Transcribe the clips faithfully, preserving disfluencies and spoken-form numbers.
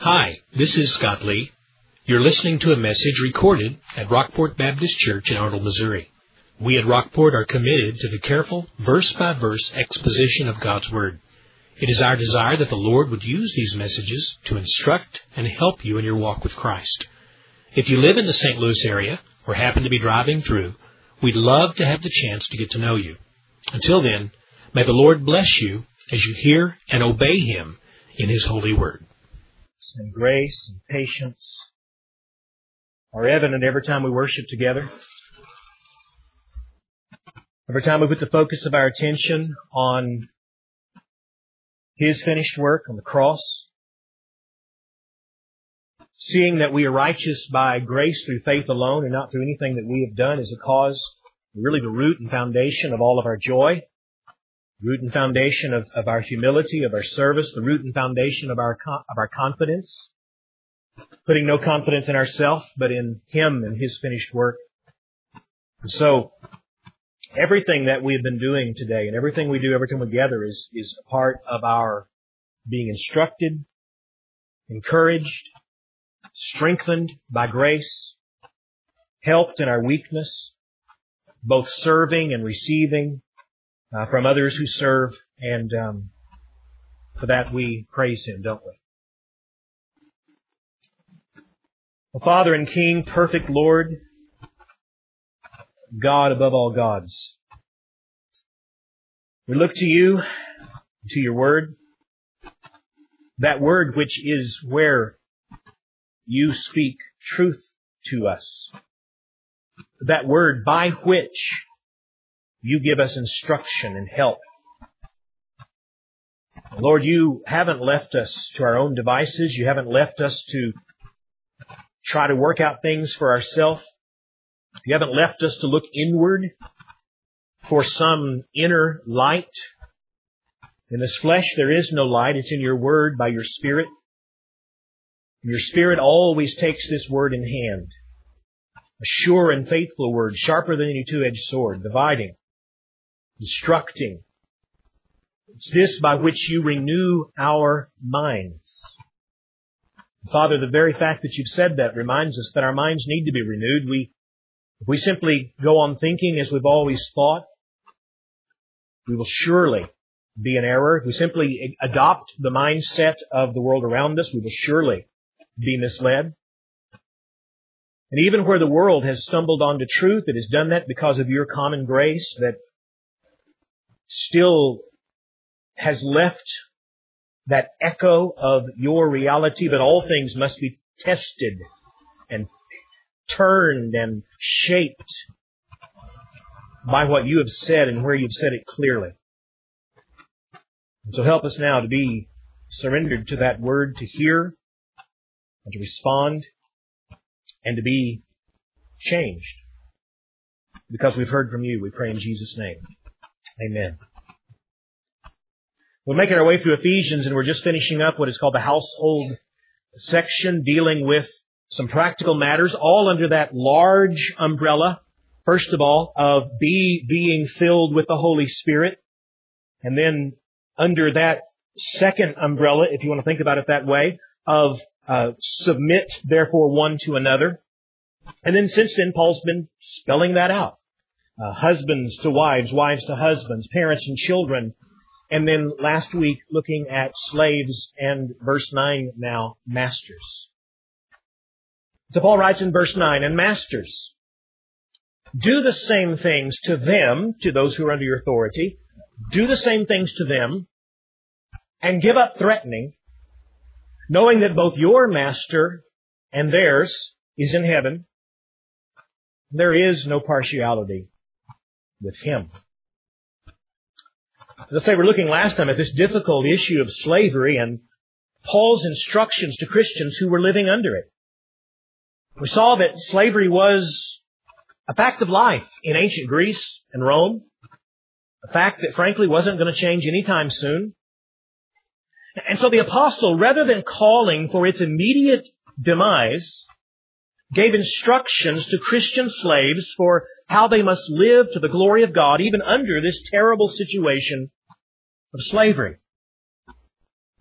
Hi, this is Scott Lee. You're listening to a message recorded at Rockport Baptist Church in Arnold, Missouri. We at Rockport are committed to the careful, verse-by-verse exposition of God's Word. It is our desire that the Lord would use these messages to instruct and help you in your walk with Christ. If you live in the Saint Louis area or happen to be driving through, we'd love to have the chance to get to know you. Until then, may the Lord bless you as you hear and obey Him in His holy Word. And grace and patience are evident every time we worship together. Every time we put the focus of our attention on His finished work on the cross, seeing that we are righteous by grace through faith alone and not through anything that we have done is a cause, really the root and foundation of all of our joy, root and foundation of, of our humility, of our service, the root and foundation of our of our confidence, putting no confidence in ourselves, but in Him and His finished work. And so, everything that we have been doing today and everything we do every time we gather is, is a part of our being instructed, encouraged, strengthened by grace, helped in our weakness, both serving and receiving uh, from others who serve, and um, for that we praise Him, don't we? Well, Father and King, perfect Lord, God above all gods, we look to You, to Your Word, that Word which is where You speak truth to us, that Word by which You give us instruction and help. Lord, You haven't left us to our own devices. You haven't left us to try to work out things for ourselves. You haven't left us to look inward for some inner light. In this flesh, there is no light. It's in Your Word by Your Spirit. Your Spirit always takes this Word in hand. A sure and faithful Word, sharper than any two-edged sword, dividing, instructing. It's this by which You renew our minds. Father, the very fact that You've said that reminds us that our minds need to be renewed. We, if we simply go on thinking as we've always thought, we will surely be in error. If we simply adopt the mindset of the world around us, we will surely be misled. And even where the world has stumbled onto truth, it has done that because of Your common grace that still has left that echo of Your reality, but all things must be tested and turned and shaped by what You have said and where You've said it clearly. And so help us now to be surrendered to that Word, to hear and to respond and to be changed. Because we've heard from You, we pray in Jesus' name. Amen. We're making our way through Ephesians, and we're just finishing up what is called the household section, dealing with some practical matters, all under that large umbrella, first of all, of be being filled with the Holy Spirit. And then under that second umbrella, if you want to think about it that way, of uh, submit, therefore, one to another. And then since then, Paul's been spelling that out. Uh, husbands to wives, wives to husbands, parents and children. And then last week, looking at slaves, and verse nine now, masters. So Paul writes in verse nine, and masters, do the same things to them, to those who are under your authority, do the same things to them, and give up threatening, knowing that both your master and theirs is in heaven. There is no partiality with Him. As I say, we're looking last time at this difficult issue of slavery and Paul's instructions to Christians who were living under it. We saw that slavery was a fact of life in ancient Greece and Rome, a fact that frankly wasn't going to change anytime soon. And so the apostle, rather than calling for its immediate demise, gave instructions to Christian slaves for how they must live to the glory of God, even under this terrible situation of slavery.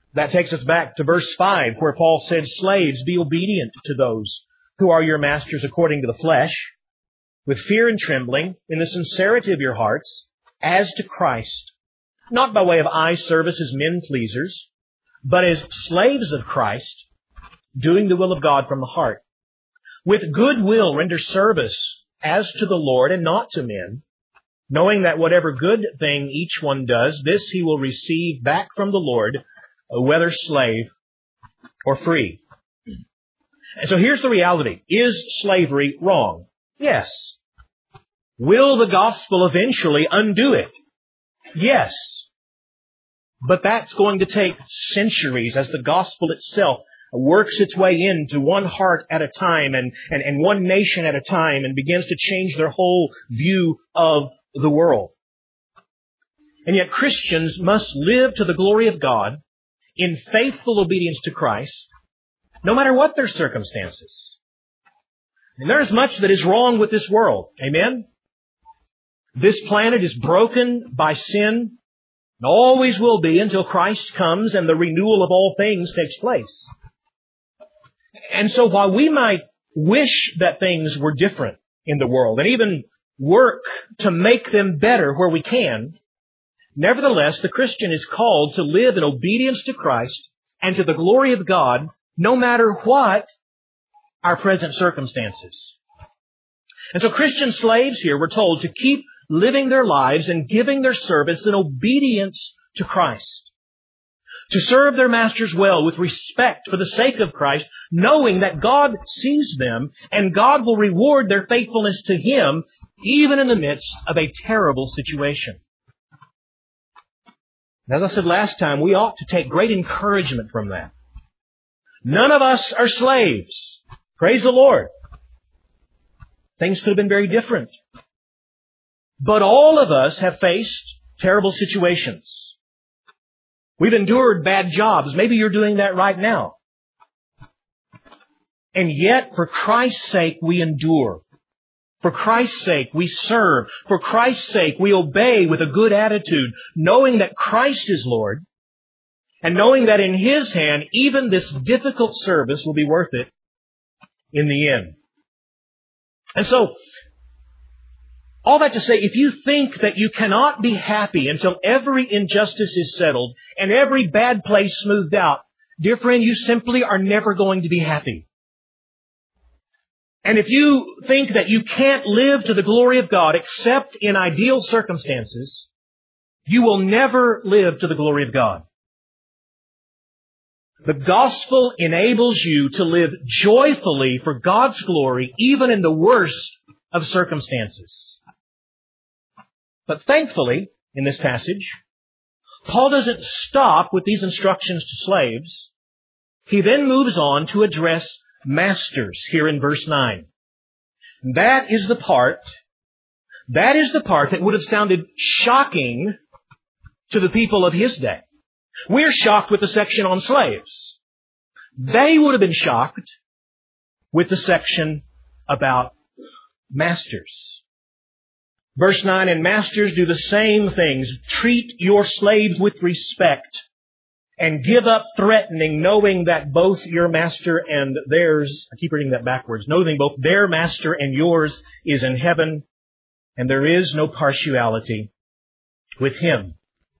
That takes us back to verse five, where Paul said, "Slaves, be obedient to those who are your masters according to the flesh, with fear and trembling, in the sincerity of your hearts, as to Christ, not by way of eye service as men pleasers, but as slaves of Christ, doing the will of God from the heart. With good will render service as to the Lord and not to men, knowing that whatever good thing each one does, this he will receive back from the Lord, whether slave or free." And so here's the reality. Is slavery wrong? Yes. Will the gospel eventually undo it? Yes. But that's going to take centuries as the gospel itself works its way into one heart at a time and, and, and one nation at a time and begins to change their whole view of the world. And yet Christians must live to the glory of God in faithful obedience to Christ, no matter what their circumstances. And there's much that is wrong with this world. Amen? This planet is broken by sin, and always will be until Christ comes and the renewal of all things takes place. And so while we might wish that things were different in the world, and even work to make them better where we can, nevertheless, the Christian is called to live in obedience to Christ and to the glory of God, no matter what our present circumstances. And so Christian slaves here were told to keep living their lives and giving their service in obedience to Christ. To serve their masters well with respect for the sake of Christ, knowing that God sees them and God will reward their faithfulness to Him even in the midst of a terrible situation. As I said last time, we ought to take great encouragement from that. None of us are slaves. Praise the Lord. Things could have been very different. But all of us have faced terrible situations. We've endured bad jobs. Maybe you're doing that right now. And yet, for Christ's sake, we endure. For Christ's sake, we serve. For Christ's sake, we obey with a good attitude, knowing that Christ is Lord, and knowing that in His hand, even this difficult service will be worth it in the end. And so, all that to say, if you think that you cannot be happy until every injustice is settled and every bad place smoothed out, dear friend, you simply are never going to be happy. And if you think that you can't live to the glory of God except in ideal circumstances, you will never live to the glory of God. The gospel enables you to live joyfully for God's glory, even in the worst of circumstances. But thankfully, in this passage, Paul doesn't stop with these instructions to slaves. He then moves on to address masters here in verse nine. That is the part, that is the part that would have sounded shocking to the people of his day. We're shocked with the section on slaves. They would have been shocked with the section about masters. Verse nine, and masters, do the same things. Treat your slaves with respect and give up threatening, knowing that both your master and theirs, I keep reading that backwards, knowing both their master and yours is in heaven, and there is no partiality with Him.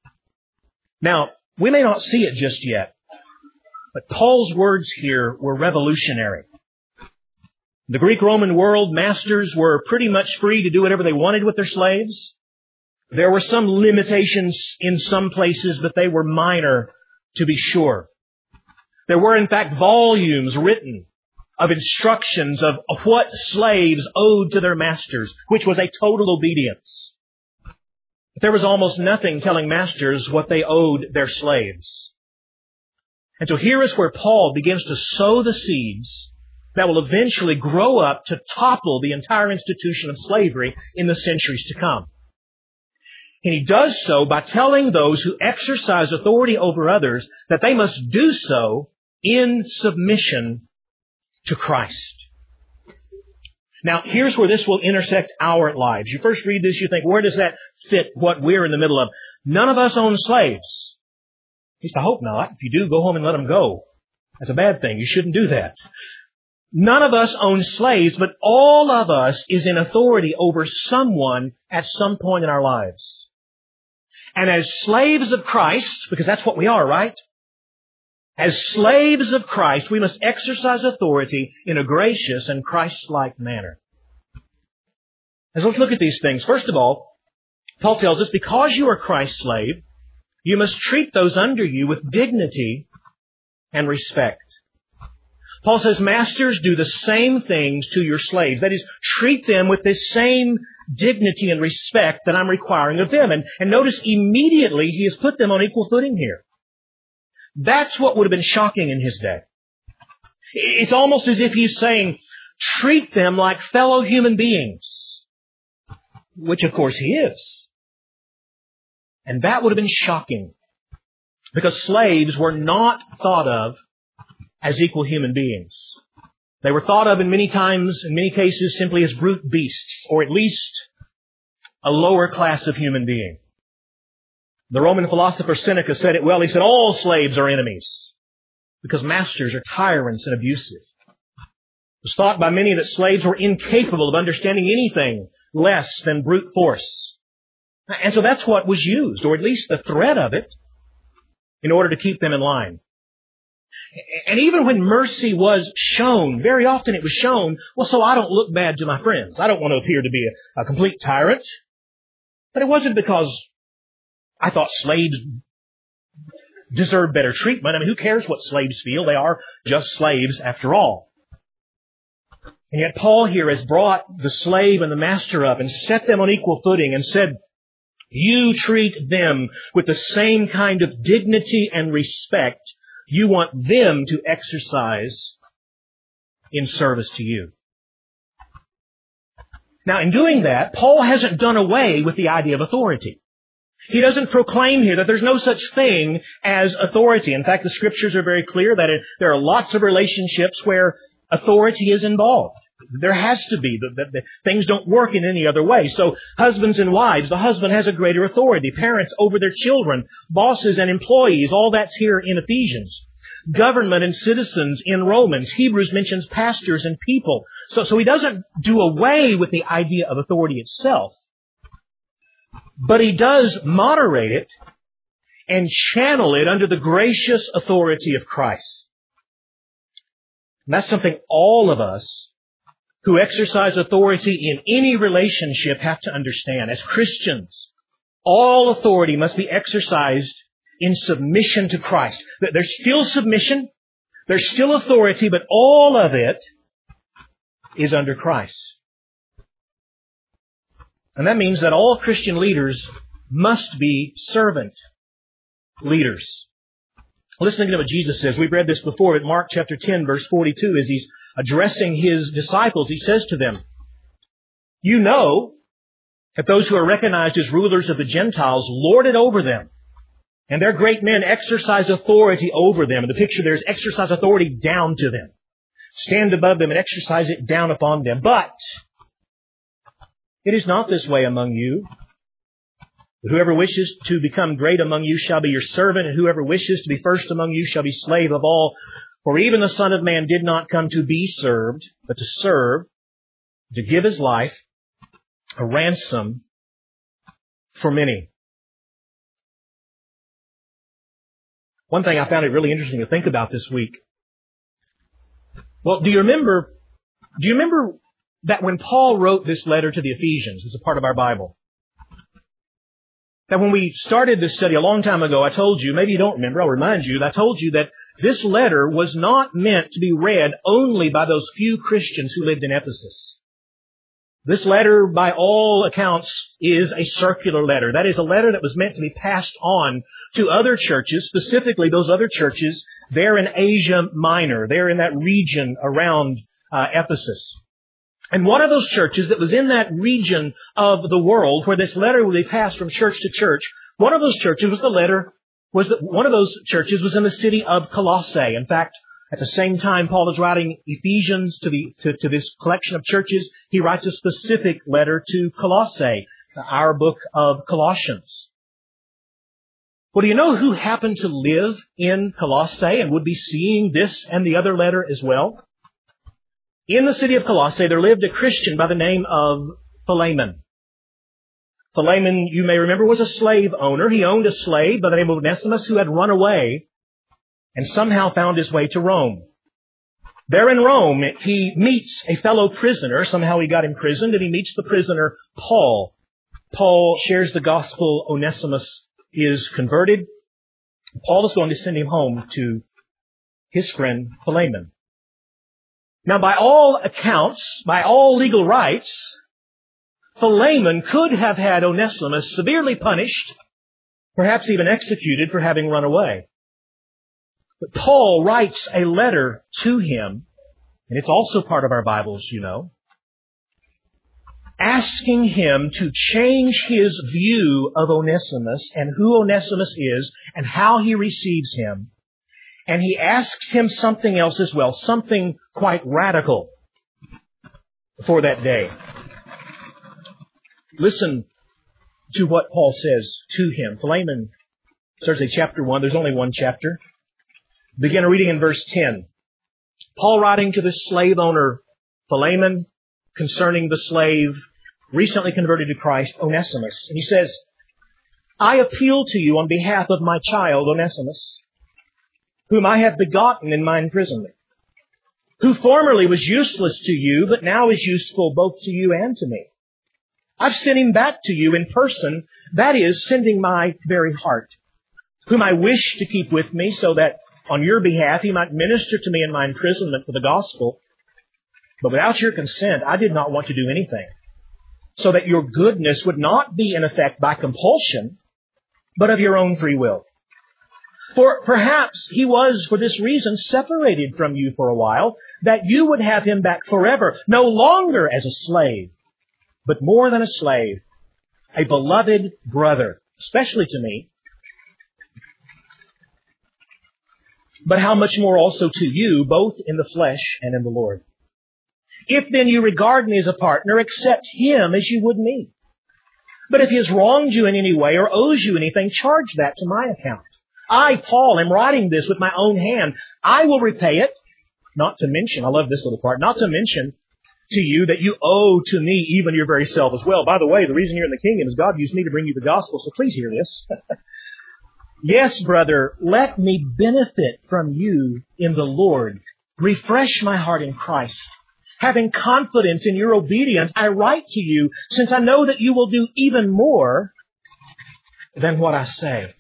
Now, we may not see it just yet, but Paul's words here were revolutionary. In the Greek-Roman world, masters were pretty much free to do whatever they wanted with their slaves. There were some limitations in some places, but they were minor, to be sure. There were, in fact, volumes written of instructions of what slaves owed to their masters, which was a total obedience. But there was almost nothing telling masters what they owed their slaves. And so here is where Paul begins to sow the seeds that will eventually grow up to topple the entire institution of slavery in the centuries to come. And he does so by telling those who exercise authority over others that they must do so in submission to Christ. Now, here's where this will intersect our lives. You first read this, you think, where does that fit what we're in the middle of? None of us own slaves. least I hope not. If you do, go home and let them go. That's a bad thing. You shouldn't do that. None of us own slaves, but all of us is in authority over someone at some point in our lives. And as slaves of Christ, because that's what we are, right? As slaves of Christ, we must exercise authority in a gracious and Christ-like manner. As let's look at these things. First of all, Paul tells us, because you are Christ's slave, you must treat those under you with dignity and respect. Paul says, masters, do the same things to your slaves. That is, treat them with this same dignity and respect that I'm requiring of them. And, and notice immediately he has put them on equal footing here. That's what would have been shocking in his day. It's almost as if he's saying, treat them like fellow human beings. Which, of course, he is. And that would have been shocking. Because slaves were not thought of as equal human beings. They were thought of in many times, in many cases, simply as brute beasts, or at least a lower class of human being. The Roman philosopher Seneca said it well. He said, all slaves are enemies because masters are tyrants and abusive. It was thought by many that slaves were incapable of understanding anything less than brute force. And so that's what was used, or at least the threat of it, in order to keep them in line. And even when mercy was shown, very often it was shown, well, so I don't look bad to my friends. I don't want to appear to be a, a complete tyrant. But it wasn't because I thought slaves deserved better treatment. I mean, who cares what slaves feel? They are just slaves after all. And yet Paul here has brought the slave and the master up and set them on equal footing and said, you treat them with the same kind of dignity and respect you want them to exercise in service to you. Now, in doing that, Paul hasn't done away with the idea of authority. He doesn't proclaim here that there's no such thing as authority. In fact, the Scriptures are very clear that it, there are lots of relationships where authority is involved. There has to be. The, the, the, things don't work in any other way. So husbands and wives, the husband has a greater authority. Parents over their children, bosses and employees, all that's here in Ephesians. Government and citizens in Romans. Hebrews mentions pastors and people. So, so he doesn't do away with the idea of authority itself. But he does moderate it and channel it under the gracious authority of Christ. And that's something all of us who exercise authority in any relationship have to understand. As Christians, all authority must be exercised in submission to Christ. There's still submission, there's still authority, but all of it is under Christ. And that means that all Christian leaders must be servant leaders. Listen to what Jesus says. We've read this before at Mark chapter ten, verse forty-two, as He's addressing His disciples. He says to them, you know that those who are recognized as rulers of the Gentiles lord it over them, and their great men exercise authority over them. And the picture there is exercise authority down to them. Stand above them and exercise it down upon them. But it is not this way among you. But whoever wishes to become great among you shall be your servant, and whoever wishes to be first among you shall be slave of all. For even the Son of Man did not come to be served, but to serve, to give His life a ransom for many. One thing I found it really interesting to think about this week. Well, do you remember, do you remember that when Paul wrote this letter to the Ephesians, it's a part of our Bible, that when we started this study a long time ago, I told you, maybe you don't remember, I'll remind you, I told you that this letter was not meant to be read only by those few Christians who lived in Ephesus. This letter, by all accounts, is a circular letter. That is a letter that was meant to be passed on to other churches, specifically those other churches there in Asia Minor, there in that region around uh, Ephesus. And one of those churches that was in that region of the world where this letter would be passed from church to church, one of those churches was the letter, was the, one of those churches was in the city of Colossae. In fact, at the same time Paul is writing Ephesians to the to, to this collection of churches, he writes a specific letter to Colossae, our book of Colossians. Well, do you know who happened to live in Colossae and would be seeing this and the other letter as well? In the city of Colossae, there lived a Christian by the name of Philemon. Philemon, you may remember, was a slave owner. He owned a slave by the name of Onesimus who had run away and somehow found his way to Rome. There in Rome, he meets a fellow prisoner. Somehow he got imprisoned, and he meets the prisoner Paul. Paul shares the gospel. Onesimus is converted. Paul is going to send him home to his friend Philemon. Now, by all accounts, by all legal rights, Philemon could have had Onesimus severely punished, perhaps even executed for having run away. But Paul writes a letter to him, and it's also part of our Bibles, you know, asking him to change his view of Onesimus and who Onesimus is and how he receives him. And he asks him something else as well, something quite radical for that day. Listen to what Paul says to him. Philemon, starts at chapter one. There's only one chapter. Begin reading in verse ten. Paul writing to the slave owner Philemon concerning the slave recently converted to Christ, Onesimus. And he says, I appeal to you on behalf of my child, Onesimus, whom I have begotten in my imprisonment, who formerly was useless to you, but now is useful both to you and to me. I've sent him back to you in person, that is, sending my very heart, whom I wish to keep with me so that on your behalf he might minister to me in my imprisonment for the gospel. But without your consent, I did not want to do anything, so that your goodness would not be in effect by compulsion, but of your own free will. For perhaps he was, for this reason, separated from you for a while, that you would have him back forever, no longer as a slave, but more than a slave, a beloved brother, especially to me, but how much more also to you, both in the flesh and in the Lord. If then you regard me as a partner, accept him as you would me. But if he has wronged you in any way or owes you anything, charge that to my account. I, Paul, am writing this with my own hand. I will repay it. Not to mention, I love this little part, not to mention to you that you owe to me even your very self as well. By the way, the reason you're in the kingdom is God used me to bring you the gospel, so please hear this. Yes, brother, let me benefit from you in the Lord. Refresh my heart in Christ. Having confidence in your obedience, I write to you, since I know that you will do even more than what I say.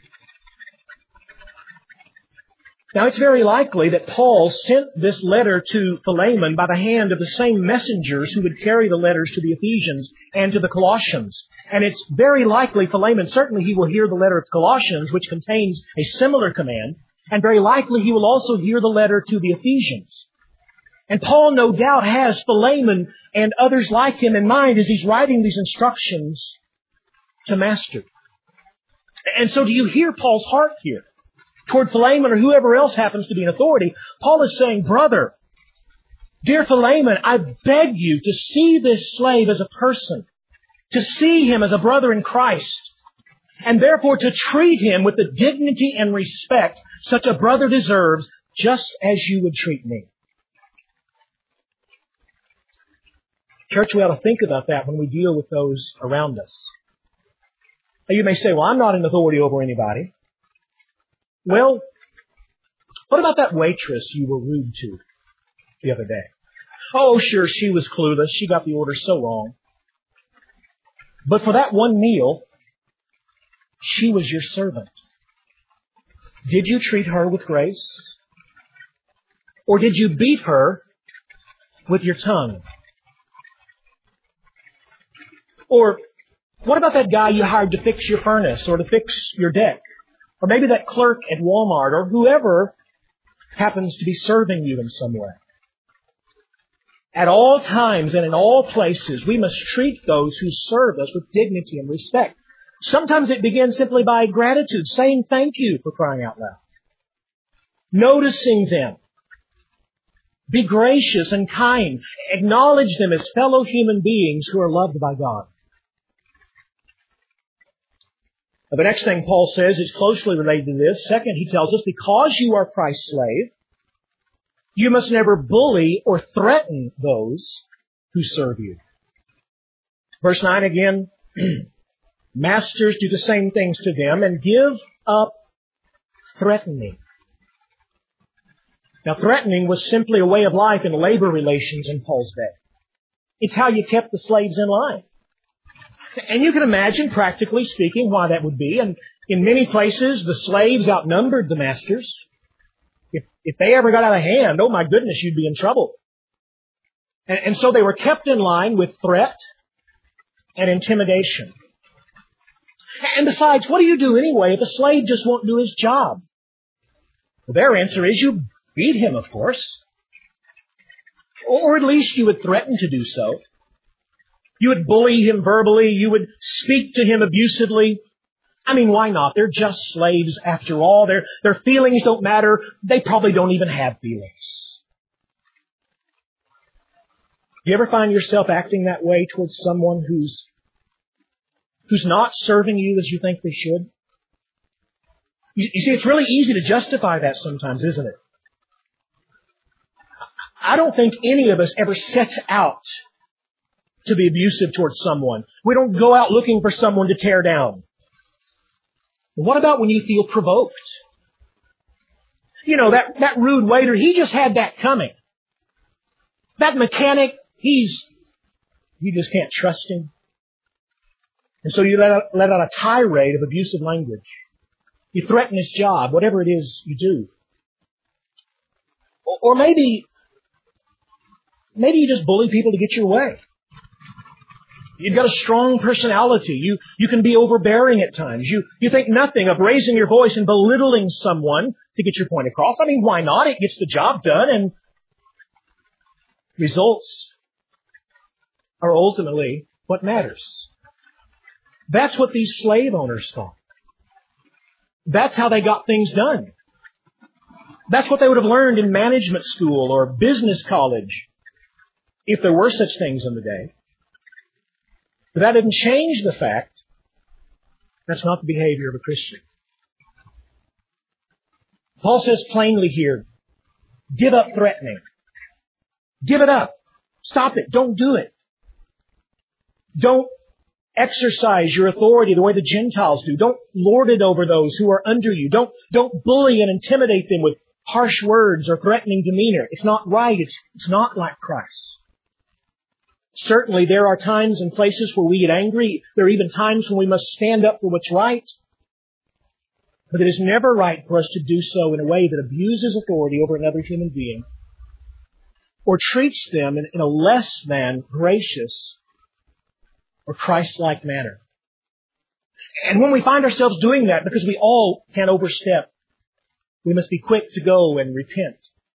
Now, it's very likely that Paul sent this letter to Philemon by the hand of the same messengers who would carry the letters to the Ephesians and to the Colossians. And it's very likely Philemon, certainly he will hear the letter of Colossians, which contains a similar command, and very likely he will also hear the letter to the Ephesians. And Paul, no doubt, has Philemon and others like him in mind as he's writing these instructions to master. And so do you hear Paul's heart here? Toward Philemon or whoever else happens to be in authority, Paul is saying, brother, dear Philemon, I beg you to see this slave as a person, to see him as a brother in Christ, and therefore to treat him with the dignity and respect such a brother deserves, just as you would treat me. Church, we ought to think about that when we deal with those around us. Now, you may say, well, I'm not in authority over anybody. Well, what about that waitress you were rude to the other day? Oh, sure, she was clueless. She got the order so wrong. But for that one meal, she was your servant. Did you treat her with grace? Or did you beat her with your tongue? Or what about that guy you hired to fix your furnace or to fix your deck? Or maybe that clerk at Walmart or whoever happens to be serving you in some way. At all times and in all places, we must treat those who serve us with dignity and respect. Sometimes it begins simply by gratitude, saying thank you, for crying out loud. Noticing them. Be gracious and kind. Acknowledge them as fellow human beings who are loved by God. Now, the next thing Paul says is closely related to this. Second, he tells us, because you are Christ's slave, you must never bully or threaten those who serve you. Verse nine again, masters, do the same things to them and give up threatening. Now, threatening was simply a way of life in labor relations in Paul's day. It's how you kept the slaves in line. And you can imagine, practically speaking, why that would be. And in many places, the slaves outnumbered the masters. If, if they ever got out of hand, oh my goodness, you'd be in trouble. And, and so they were kept in line with threat and intimidation. And besides, what do you do anyway if a slave just won't do his job? Well, their answer is you beat him, of course. Or at least you would threaten to do so. You would bully him verbally. You would speak to him abusively. I mean, why not? They're just slaves after all. Their, their feelings don't matter. They probably don't even have feelings. Do you ever find yourself acting that way towards someone who's, who's not serving you as you think they should? You, you see, it's really easy to justify that sometimes, isn't it? I don't think any of us ever sets out to be abusive towards someone. We don't go out looking for someone to tear down. What about when you feel provoked? You know, that, that rude waiter, he just had that coming. That mechanic, he's, you just can't trust him. And so you let out, let out a tirade of abusive language. You threaten his job, whatever it is you do. Or maybe, maybe you just bully people to get your way. You've got a strong personality. You, you can be overbearing at times. You, you think nothing of raising your voice and belittling someone to get your point across. I mean, why not? It gets the job done, and results are ultimately what matters. That's what these slave owners thought. That's how they got things done. That's what they would have learned in management school or business college, if there were such things in the day. But that didn't change the fact that's not the behavior of a Christian. Paul says plainly here, give up threatening. Give it up. Stop it. Don't do it. Don't exercise your authority the way the Gentiles do. Don't lord it over those who are under you. Don't, don't bully and intimidate them with harsh words or threatening demeanor. It's not right. It's, it's not like Christ. Certainly, there are times and places where we get angry. There are even times when we must stand up for what's right. But it is never right for us to do so in a way that abuses authority over another human being or treats them in, in a less than gracious or Christ-like manner. And when we find ourselves doing that, because we all can overstep, we must be quick to go and repent.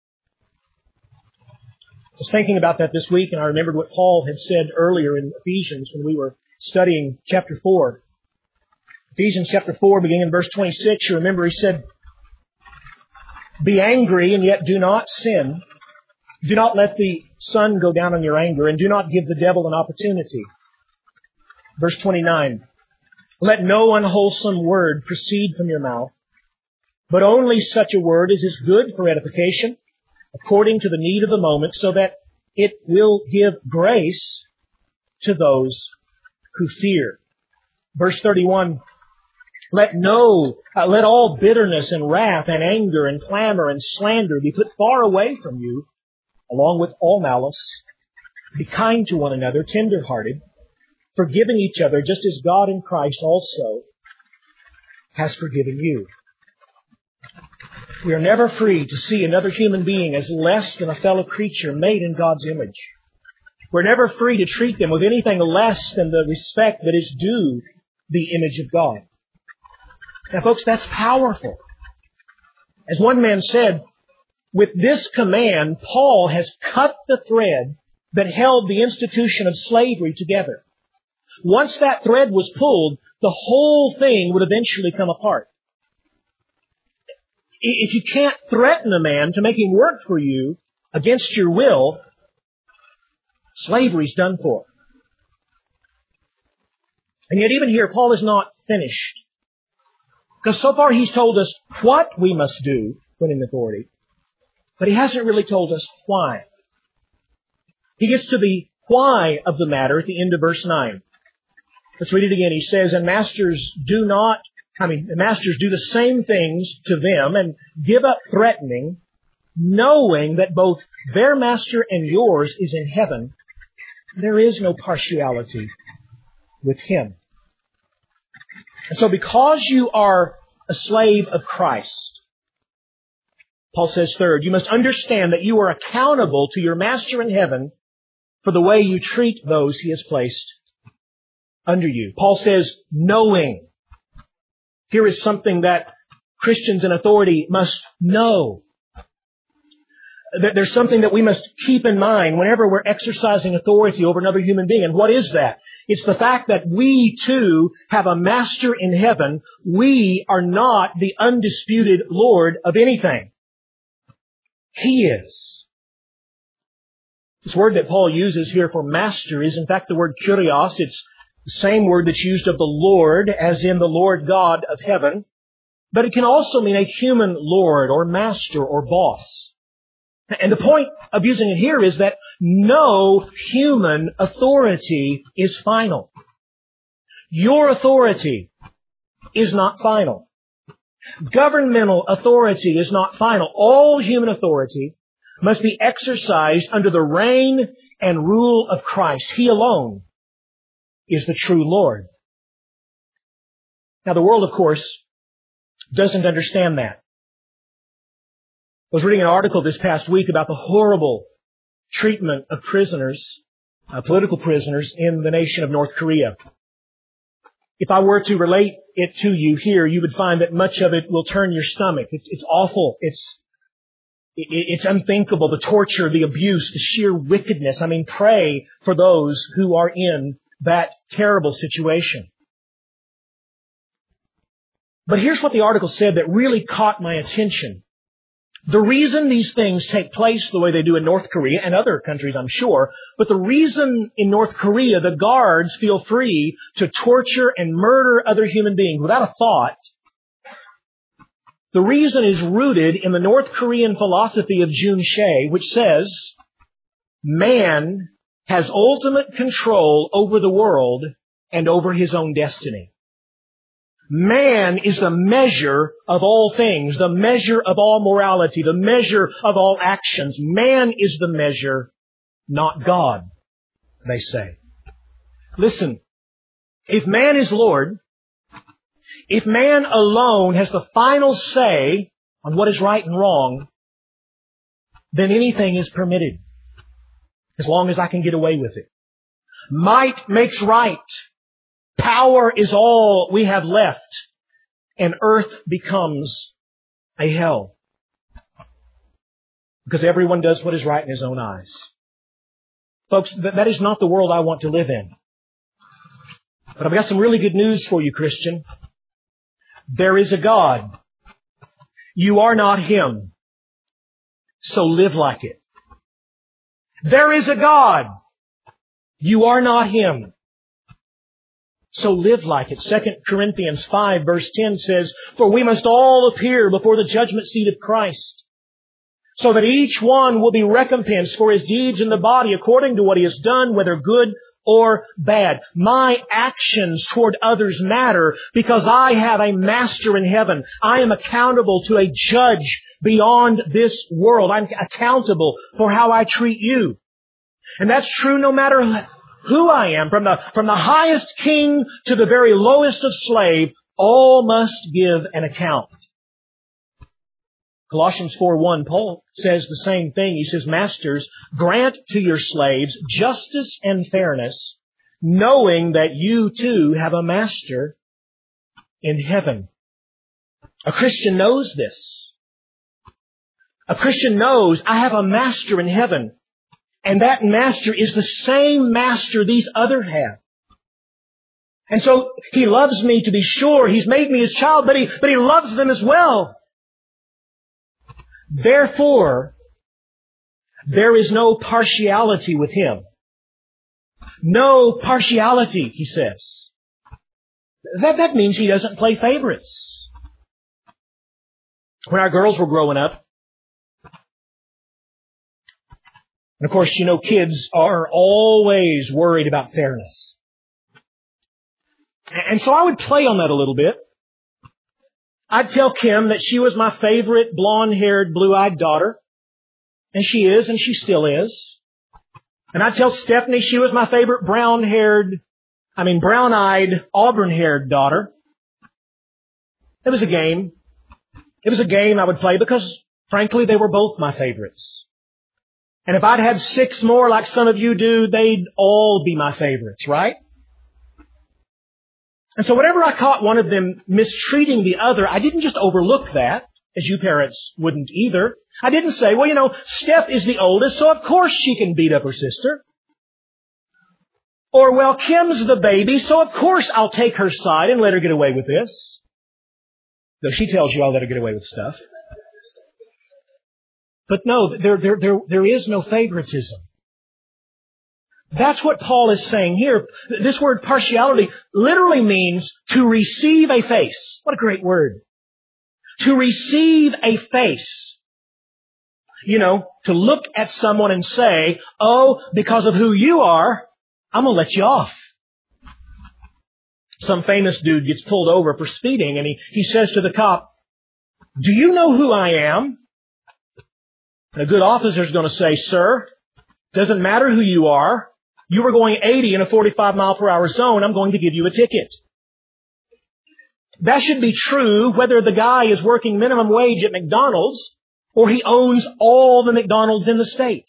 I was thinking about that this week, and I remembered what Paul had said earlier in Ephesians when we were studying chapter four. Ephesians chapter four, beginning in verse twenty-six, you remember he said, be angry and yet do not sin. Do not let the sun go down on your anger, and do not give the devil an opportunity. Verse twenty-nine, let no unwholesome word proceed from your mouth, but only such a word as is good for edification, according to the need of the moment, so that it will give grace to those who fear. Verse thirty-one, let no, uh, let all bitterness and wrath and anger and clamor and slander be put far away from you, along with all malice. Be kind to one another, tender-hearted, forgiving each other, just as God in Christ also has forgiven you. We are never free to see another human being as less than a fellow creature made in God's image. We're never free to treat them with anything less than the respect that is due the image of God. Now, folks, that's powerful. As one man said, with this command, Paul has cut the thread that held the institution of slavery together. Once that thread was pulled, the whole thing would eventually come apart. If you can't threaten a man to make him work for you against your will, slavery's done for. And yet even here, Paul is not finished. Because so far He's told us what we must do when in authority, but He hasn't really told us why. He gets to the why of the matter at the end of verse nine. Let's read it again. He says, and masters do not, I mean, the masters do the same things to them and give up threatening, knowing that both their master and yours is in heaven. There is no partiality with Him. And so because you are a slave of Christ, Paul says third, you must understand that you are accountable to your master in heaven for the way you treat those He has placed under you. Paul says, knowing. Here is something that Christians in authority must know. There's something that we must keep in mind whenever we're exercising authority over another human being. And what is that? It's the fact that we too have a master in heaven. We are not the undisputed Lord of anything. He is. This word that Paul uses here for master is in fact the word kurios. It's the same word that's used of the Lord as in the Lord God of heaven. But it can also mean a human Lord or master or boss. And the point of using it here is that no human authority is final. Your authority is not final. Governmental authority is not final. All human authority must be exercised under the reign and rule of Christ. He alone is the true Lord. Now, the world, of course, doesn't understand that. I was reading an article this past week about the horrible treatment of prisoners, uh, political prisoners in the nation of North Korea. If I were to relate it to you here, you would find that much of it will turn your stomach. It's, it's awful. It's it, it's unthinkable. The torture, the abuse, the sheer wickedness. I mean, pray for those who are in that terrible situation. But here's what the article said that really caught my attention. The reason these things take place the way they do in North Korea and other countries, I'm sure, but the reason in North Korea the guards feel free to torture and murder other human beings without a thought, the reason is rooted in the North Korean philosophy of Jun Shea, which says, man has ultimate control over the world and over his own destiny. Man is the measure of all things, the measure of all morality, the measure of all actions. Man is the measure, not God, they say. Listen, if man is Lord, if man alone has the final say on what is right and wrong, then anything is permitted, as long as I can get away with it. Might makes right. Power is all we have left, and earth becomes a hell. Because everyone does what is right in his own eyes. Folks, that is not the world I want to live in. But I've got some really good news for you, Christian. There is a God. You are not Him. So live like it. There is a God. You are not Him. So live like it. Second Corinthians five verse ten says, for we must all appear before the judgment seat of Christ, so that each one will be recompensed for his deeds in the body according to what he has done, whether good or bad. My actions toward others matter because I have a master in heaven. I am accountable to a judge beyond this world. I'm accountable for how I treat you. And that's true no matter who I am, from the, from the highest king to the very lowest of slave, all must give an account. Colossians four one, Paul says the same thing. He says, masters, grant to your slaves justice and fairness, knowing that you too have a master in heaven. A Christian knows this. A Christian knows I have a master in heaven. And that master is the same master these others have. And so He loves me, to be sure. He's made me His child, but He, but He loves them as well. Therefore, there is no partiality with Him. No partiality, He says. That, that means He doesn't play favorites. when our girls were growing up, and of course, you know, kids are always worried about fairness. And so I would play on that a little bit. I'd tell Kim that she was my favorite blonde-haired, blue-eyed daughter. And she is, and she still is. And I'd tell Stephanie she was my favorite brown-haired, I mean brown-eyed, auburn-haired daughter. It was a game. It was a game I would play because, frankly, they were both my favorites. And if I'd had six more like some of you do, they'd all be my favorites, right? And so whenever I caught one of them mistreating the other, I didn't just overlook that, as you parents wouldn't either. I didn't say, well, you know, Steph is the oldest, so of course she can beat up her sister. Or, well, Kim's the baby, so of course I'll take her side and let her get away with this. Though she tells you I'll let her get away with stuff. But no, there, there, there, there is no favoritism. That's what Paul is saying here. This word partiality literally means to receive a face. What a great word. To receive a face. You know, to look at someone and say, oh, because of who you are, I'm going to let you off. Some famous dude gets pulled over for speeding and he, he says to the cop, do you know who I am? And a good officer is going to say, sir, doesn't matter who you are. You were going eighty in a forty-five mile per hour zone. I'm going to give you a ticket. That should be true whether the guy is working minimum wage at McDonald's or he owns all the McDonald's in the state.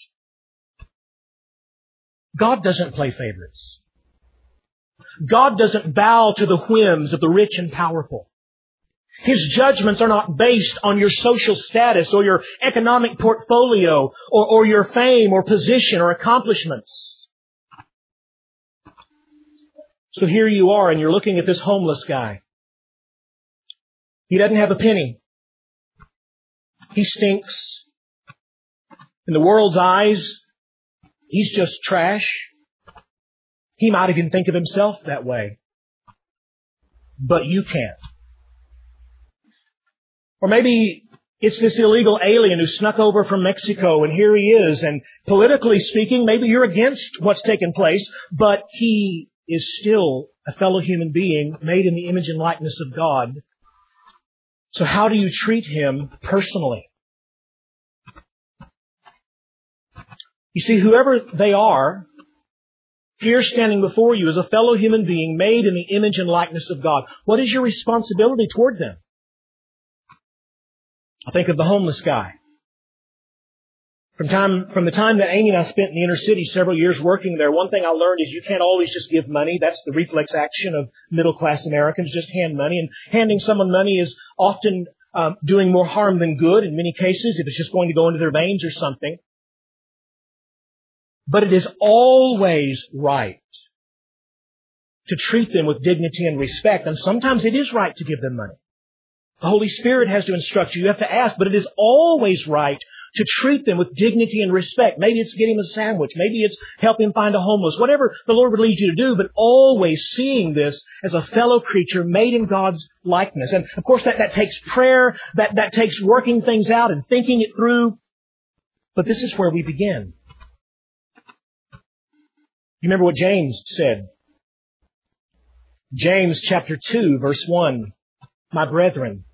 God doesn't play favorites. God doesn't bow to the whims of the rich and powerful. His judgments are not based on your social status or your economic portfolio or, or your fame or position or accomplishments. So here you are and you're looking at this homeless guy. He doesn't have a penny. He stinks. In the world's eyes, he's just trash. He might even think of himself that way. But you can't. Or maybe it's this illegal alien who snuck over from Mexico and here he is. And politically speaking, maybe you're against what's taken place, but he is still a fellow human being made in the image and likeness of God. So how do you treat him personally? You see, whoever they are, here standing before you is a fellow human being made in the image and likeness of God. What is your responsibility toward them? I think of the homeless guy. From time, from the time that Amy and I spent in the inner city several years working there, one thing I learned is you can't always just give money. That's the reflex action of middle-class Americans, just hand money. And handing someone money is often um, doing more harm than good in many cases if it's just going to go into their veins or something. But it is always right to treat them with dignity and respect. And sometimes it is right to give them money. The Holy Spirit has to instruct you. You have to ask, but it is always right to treat them with dignity and respect. Maybe it's get him a sandwich. Maybe it's help him find a homeless. Whatever the Lord would lead you to do, but always seeing this as a fellow creature made in God's likeness. And of course that, that takes prayer, that, that takes working things out and thinking it through. But this is where we begin. You remember what James said? James chapter two, verse one. My brethren,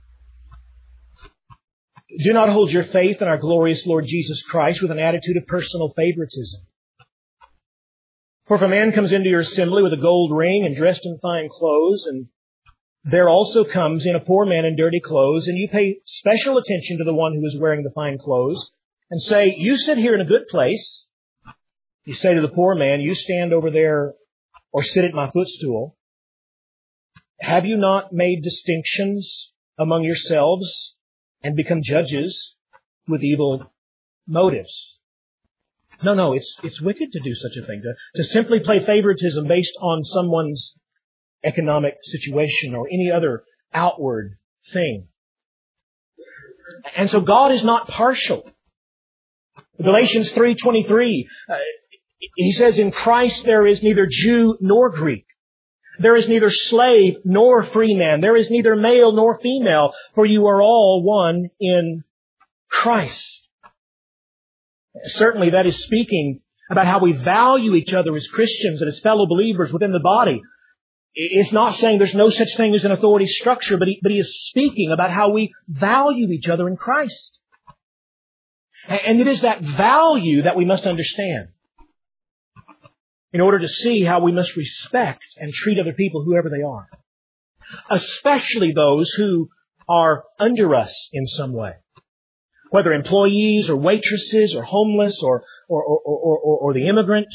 do not hold your faith in our glorious Lord Jesus Christ with an attitude of personal favoritism. For if a man comes into your assembly with a gold ring and dressed in fine clothes, and there also comes in a poor man in dirty clothes, and you pay special attention to the one who is wearing the fine clothes, and say, you sit here in a good place, you say to the poor man, you stand over there or sit at my footstool. Have you not made distinctions among yourselves and become judges with evil motives? No, no, it's it's wicked to do such a thing, to, to simply play favoritism based on someone's economic situation or any other outward thing. And so God is not partial. Galatians three twenty-three, uh, he says, in Christ there is neither Jew nor Greek. There is neither slave nor free man. There is neither male nor female, for you are all one in Christ. Certainly that is speaking about how we value each other as Christians and as fellow believers within the body. It's not saying there's no such thing as an authority structure, but he, but he is speaking about how we value each other in Christ. And it is that value that we must understand in order to see how we must respect and treat other people, whoever they are, especially those who are under us in some way, whether employees or waitresses or homeless or or or, or, or, or the immigrant.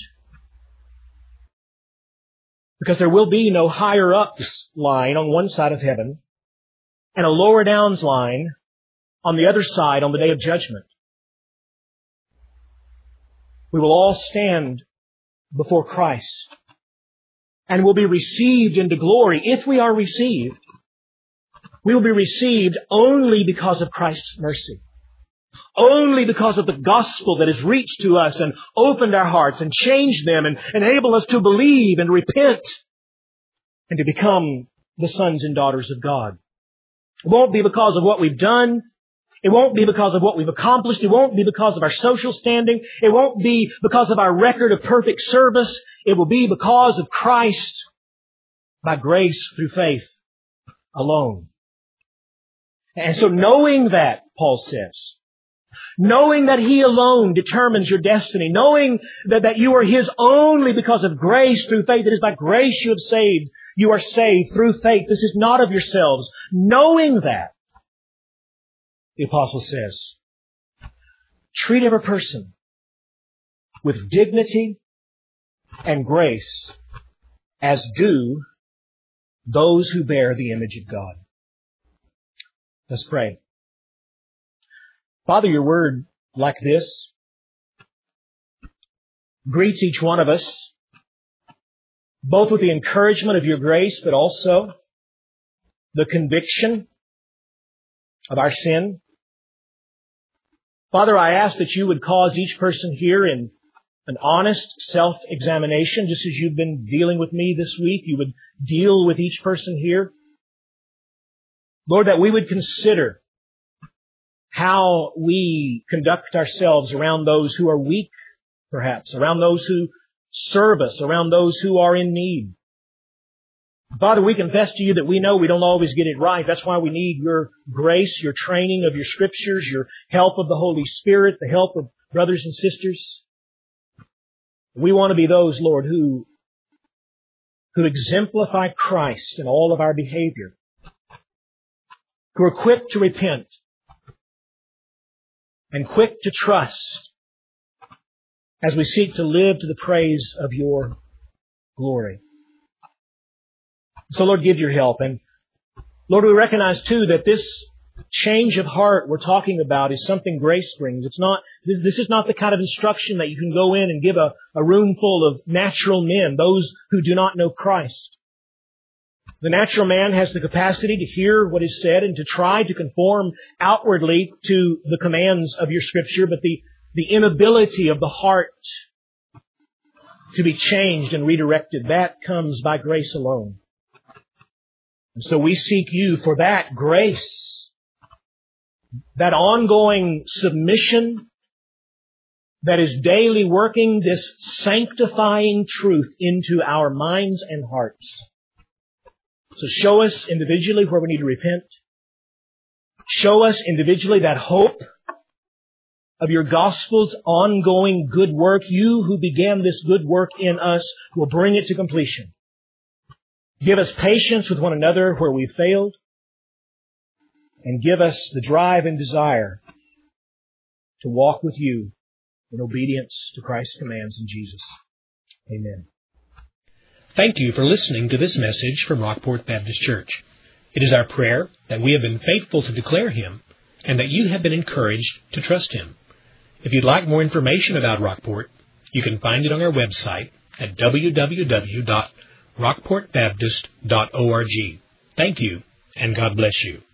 Because there will be no higher ups line on one side of heaven and a lower downs line on the other side on the day of judgment. We will all stand before Christ and will be received into glory. If we are received, we will be received only because of Christ's mercy. Only because of the gospel that has reached to us and opened our hearts and changed them and enabled us to believe and repent and to become the sons and daughters of God. It won't be because of what we've done. It won't be because of what we've accomplished. It won't be because of our social standing. It won't be because of our record of perfect service. It will be because of Christ by grace through faith alone. And so knowing that, Paul says, knowing that He alone determines your destiny, knowing that, that you are His only because of grace through faith, it is by grace you have saved, you are saved through faith. This is not of yourselves. Knowing that, the apostle says, treat every person with dignity and grace as do those who bear the image of God. Let's pray. Father, your word like this greets each one of us, both with the encouragement of your grace, but also the conviction of our sin. Father, I ask that you would cause each person here in an honest self-examination, just as you've been dealing with me this week. You would deal with each person here. Lord, that we would consider how we conduct ourselves around those who are weak, perhaps, around those who serve us, around those who are in need. Father, we confess to you that we know we don't always get it right. That's why we need your grace, your training of your Scriptures, your help of the Holy Spirit, the help of brothers and sisters. We want to be those, Lord, who, who exemplify Christ in all of our behavior, who are quick to repent and quick to trust as we seek to live to the praise of your glory. So, Lord, give your help. And, Lord, we recognize, too, that this change of heart we're talking about is something grace brings. It's not, this, this is not the kind of instruction that you can go in and give a, a room full of natural men, those who do not know Christ. The natural man has the capacity to hear what is said and to try to conform outwardly to the commands of your Scripture, but the, the inability of the heart to be changed and redirected, that comes by grace alone. And so we seek you for that grace, that ongoing submission that is daily working this sanctifying truth into our minds and hearts. So show us individually where we need to repent. Show us individually that hope of your gospel's ongoing good work. You who began this good work in us will bring it to completion. Give us patience with one another where we failed, and give us the drive and desire to walk with you in obedience to Christ's commands in Jesus. Amen. Thank you for listening to this message from Rockport Baptist Church. It is our prayer that we have been faithful to declare Him and that you have been encouraged to trust Him. If you'd like more information about Rockport, you can find it on our website at w w w dot rockport baptist dot org. Thank you, and God bless you.